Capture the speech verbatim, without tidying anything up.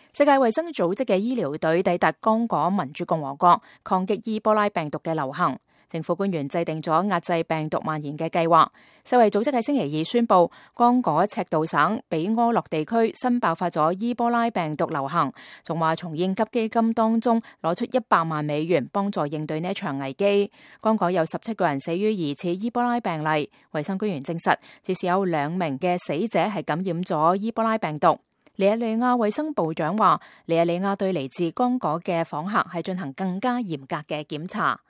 世界衛生組織嘅醫療隊抵達剛果民主共和國，抗擊伊波拉病毒嘅流行。政府官員制定咗壓制病毒蔓延嘅計劃。世衛組織喺星期二宣布，剛果赤道省比柯洛地區新爆發咗伊波拉病毒流行，仲話從應急基金當中攞出一百萬美元幫助應對呢一場危機。剛果有十七個人死於疑似伊波拉病例，衛生官員證實至少有兩名嘅死者係感染咗伊波拉病毒。尼日利亞衛生部長話，尼日利亞對嚟自剛果嘅訪客係進行更加嚴格嘅檢查。